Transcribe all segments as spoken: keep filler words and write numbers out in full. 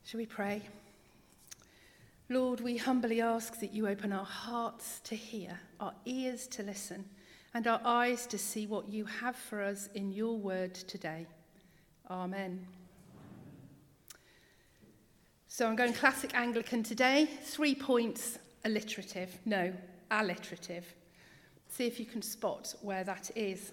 Shall we pray? Lord, we humbly ask that you open our hearts to hear, our ears to listen, and our eyes to see what you have for us in your word today. Amen. So I'm going classic Anglican today. Three points, alliterative. No, alliterative. See if you can spot where that is.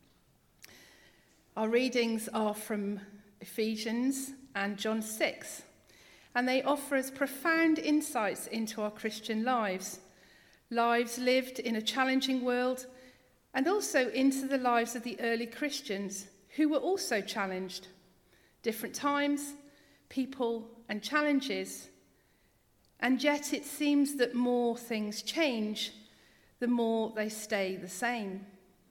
Our readings are from Ephesians and John six. And they offer us profound insights into our Christian lives, lives lived in a challenging world, and also into the lives of the early Christians who were also challenged. Different times, people and challenges, and yet it seems that more things change, the more they stay the same.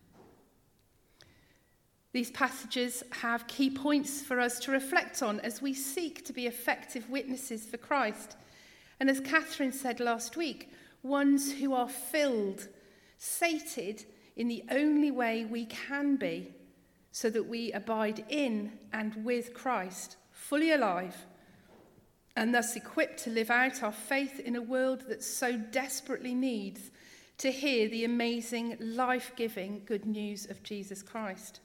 These passages have key points for us to reflect on as we seek to be effective witnesses for Christ. And as Catherine said last week, ones who are filled, sated in the only way we can be, so that we abide in and with Christ, fully alive, and thus equipped to live out our faith in a world that so desperately needs to hear the amazing, life-giving good news of Jesus Christ.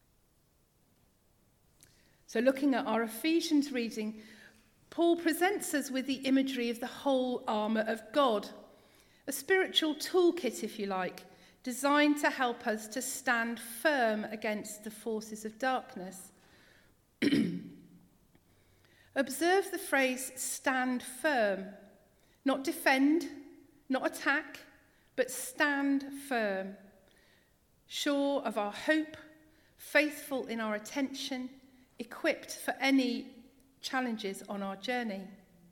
So looking at our Ephesians reading, Paul presents us with the imagery of the whole armour of God, a spiritual toolkit, if you like, designed to help us to stand firm against the forces of darkness. Observe the phrase stand firm, not defend, not attack, but stand firm, sure of our hope, faithful in our attention, equipped for any challenges on our journey.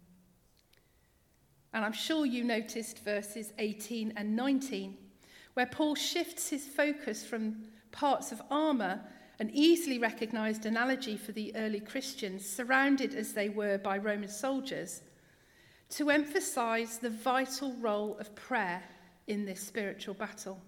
And I'm sure you noticed verses eighteen and nineteen, where Paul shifts his focus from parts of armour, an easily recognised analogy for the early Christians, surrounded as they were by Roman soldiers, to emphasise the vital role of prayer in this spiritual battle.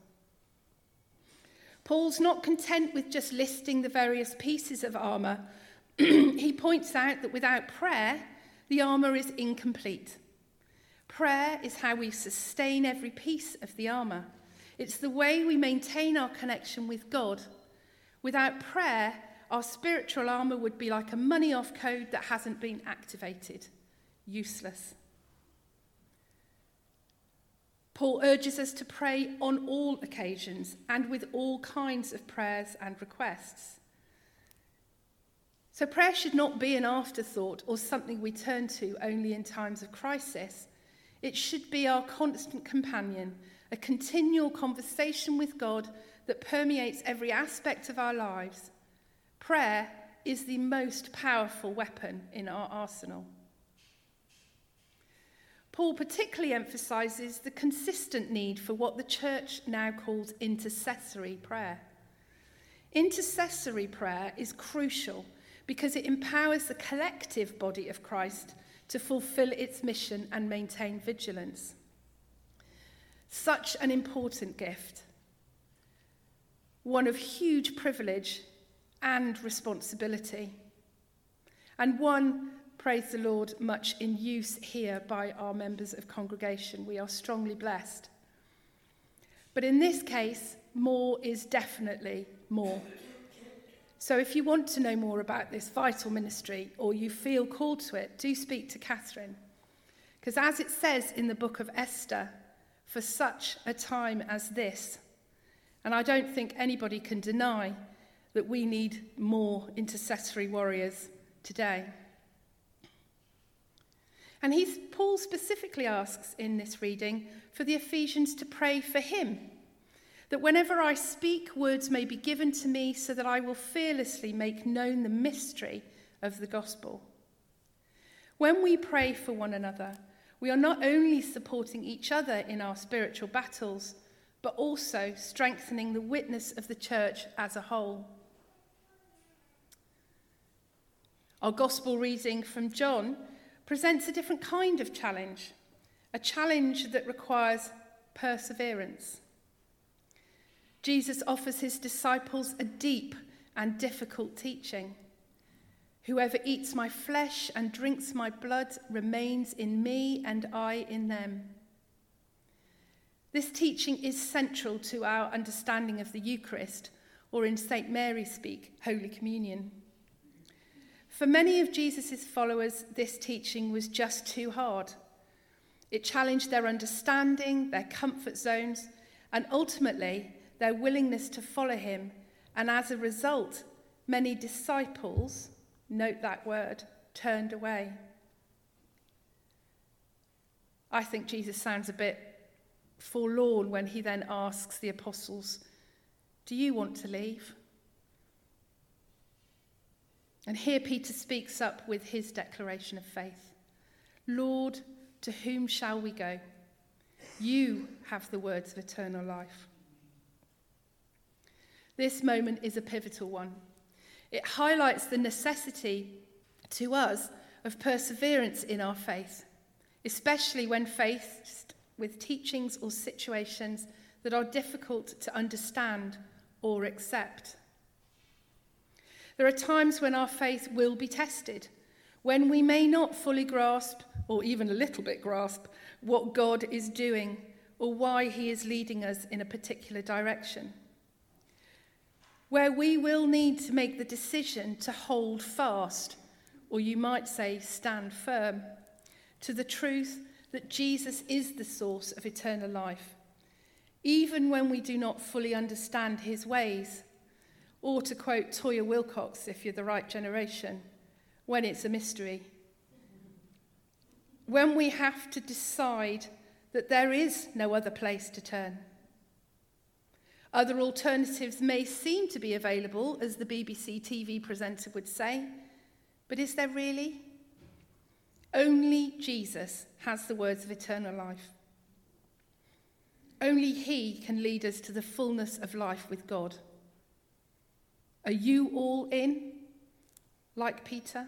Paul's not content with just listing the various pieces of armour. He points out that without prayer, the armour is incomplete. Prayer is how we sustain every piece of the armour. It's the way we maintain our connection with God. Without prayer, our spiritual armour would be like a money-off code that hasn't been activated. Useless. Paul urges us to pray on all occasions and with all kinds of prayers and requests. So prayer should not be an afterthought or something we turn to only in times of crisis. It should be our constant companion, a continual conversation with God that permeates every aspect of our lives. Prayer is the most powerful weapon in our arsenal. Paul particularly emphasises the consistent need for what the church now calls intercessory prayer. Intercessory prayer is crucial because it empowers the collective body of Christ to fulfil its mission and maintain vigilance. Such an important gift, one of huge privilege and responsibility, and one, praise the Lord, much in use here by our members of congregation. We are strongly blessed. But in this case, more is definitely more. So if you want to know more about this vital ministry or you feel called to it, do speak to Catherine. Because as it says in the book of Esther, for such a time as this, and I don't think anybody can deny that we need more intercessory warriors today. And he's, Paul specifically asks in this reading for the Ephesians to pray for him, that whenever I speak, words may be given to me so that I will fearlessly make known the mystery of the gospel. When we pray for one another, we are not only supporting each other in our spiritual battles, but also strengthening the witness of the church as a whole. Our gospel reading from John presents a different kind of challenge, a challenge that requires perseverance. Jesus offers his disciples a deep and difficult teaching. Whoever eats my flesh and drinks my blood remains in me and I in them. This teaching is central to our understanding of the Eucharist, or in Saint Mary speak, Holy Communion. For many of Jesus' followers, this teaching was just too hard. It challenged their understanding, their comfort zones, and ultimately their willingness to follow him. And as a result, many disciples, note that word, turned away. I think Jesus sounds a bit forlorn when he then asks the apostles, "Do you want to leave?" And here Peter speaks up with his declaration of faith. "Lord, to whom shall we go? You have the words of eternal life." This moment is a pivotal one. It highlights the necessity to us of perseverance in our faith, especially when faced with teachings or situations that are difficult to understand or accept. There are times when our faith will be tested, when we may not fully grasp, or even a little bit grasp, what God is doing or why he is leading us in a particular direction. Where we will need to make the decision to hold fast, or you might say stand firm, to the truth that Jesus is the source of eternal life, even when we do not fully understand his ways, or to quote Toya Wilcox, if you're the right generation, when it's a mystery. When we have to decide that there is no other place to turn. Other alternatives may seem to be available, as the B B C T V presenter would say, but is there really? Only Jesus has the words of eternal life. Only he can lead us to the fullness of life with God. Are you all in, like Peter?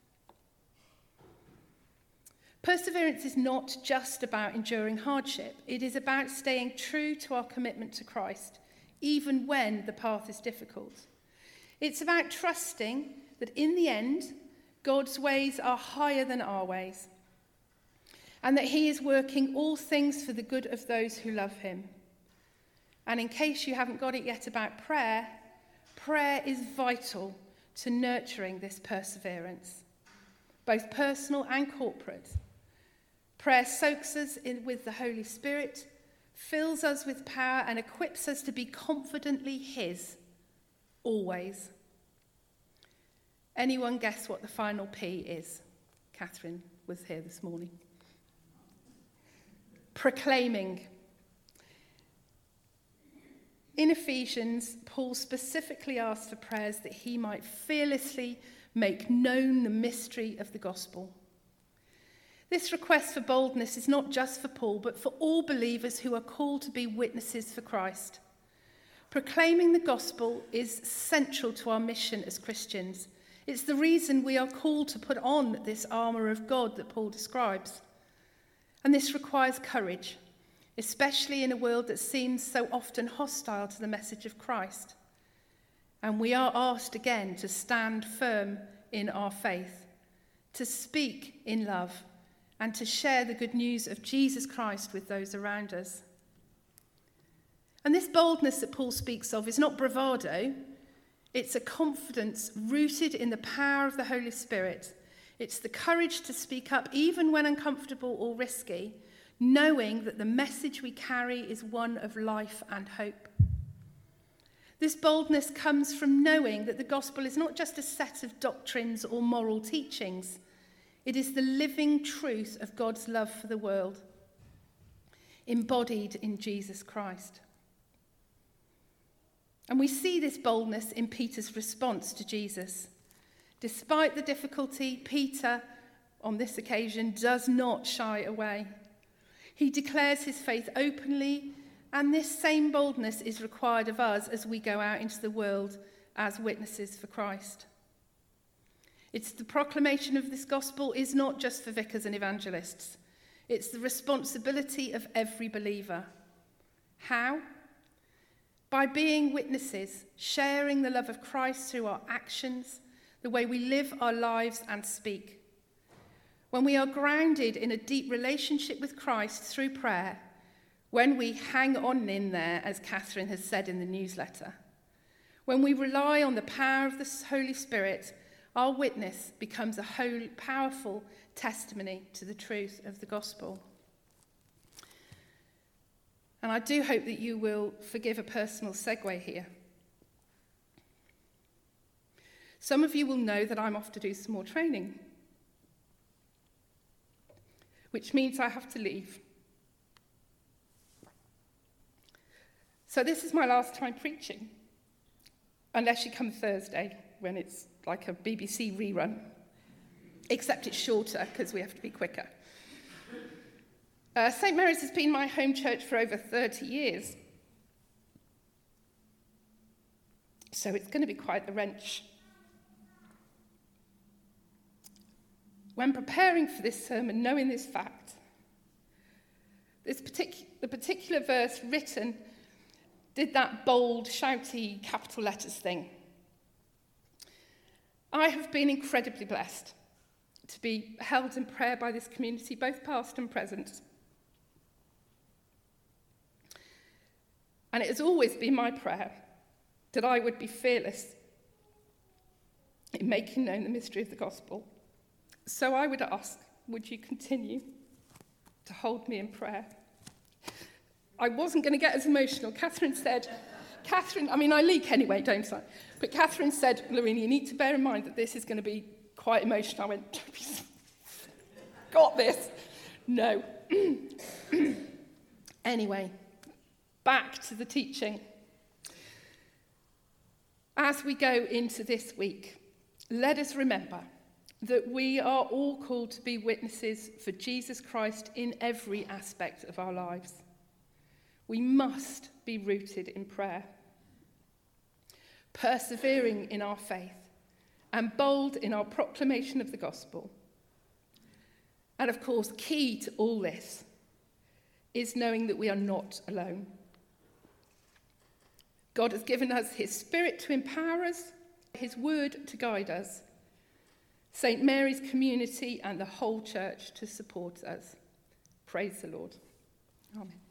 Perseverance is not just about enduring hardship. It is about staying true to our commitment to Christ, even when the path is difficult. It's about trusting that in the end, God's ways are higher than our ways, and that he is working all things for the good of those who love him. And in case you haven't got it yet about prayer, prayer is vital to nurturing this perseverance, both personal and corporate. Prayer soaks us in with the Holy Spirit, fills us with power, and equips us to be confidently his, always. Anyone guess what the final P is? Catherine was here this morning. Proclaiming. In Ephesians, Paul specifically asked for prayers that he might fearlessly make known the mystery of the gospel. This request for boldness is not just for Paul, but for all believers who are called to be witnesses for Christ. Proclaiming the gospel is central to our mission as Christians. It's the reason we are called to put on this armour of God that Paul describes. And this requires courage, especially in a world that seems so often hostile to the message of Christ. And we are asked again to stand firm in our faith, to speak in love, and to share the good news of Jesus Christ with those around us. And this boldness that Paul speaks of is not bravado. It's a confidence rooted in the power of the Holy Spirit. It's the courage to speak up even when uncomfortable or risky, knowing that the message we carry is one of life and hope. This boldness comes from knowing that the gospel is not just a set of doctrines or moral teachings. It is the living truth of God's love for the world, embodied in Jesus Christ. And we see this boldness in Peter's response to Jesus. Despite the difficulty, Peter, on this occasion, does not shy away. He declares his faith openly, and this same boldness is required of us as we go out into the world as witnesses for Christ. It's the proclamation of this gospel is not just for vicars and evangelists. It's the responsibility of every believer. How? By being witnesses, sharing the love of Christ through our actions, the way we live our lives and speak. When we are grounded in a deep relationship with Christ through prayer, when we hang on in there, as Catherine has said in the newsletter, when we rely on the power of the Holy Spirit, our witness becomes a whole, powerful testimony to the truth of the gospel. And I do hope that you will forgive a personal segue here. Some of you will know that I'm off to do some more training, which means I have to leave. So this is my last time preaching, unless you come Thursday when it's like a B B C rerun, except it's shorter because we have to be quicker. Uh, Saint Mary's has been my home church for over thirty years, so it's going to be quite the wrench. When preparing for this sermon, knowing this fact, this partic- the particular verse written did that bold, shouty, capital letters thing. I have been incredibly blessed to be held in prayer by this community, both past and present. And it has always been my prayer that I would be fearless in making known the mystery of the gospel. So I would ask, would you continue to hold me in prayer? I wasn't going to get as emotional. Catherine said, Catherine, I mean, I leak anyway, don't I? But Catherine said, Lorena, you need to bear in mind that this is going to be quite emotional. I went, got this. No. Anyway, back to the teaching. As we go into this week, let us remember that we are all called to be witnesses for Jesus Christ in every aspect of our lives. We must be rooted in prayer, persevering in our faith, and bold in our proclamation of the gospel. And of course, key to all this is knowing that we are not alone. God has given us his Spirit to empower us, his word to guide us, Saint Mary's community and the whole church to support us. Praise the Lord. Amen.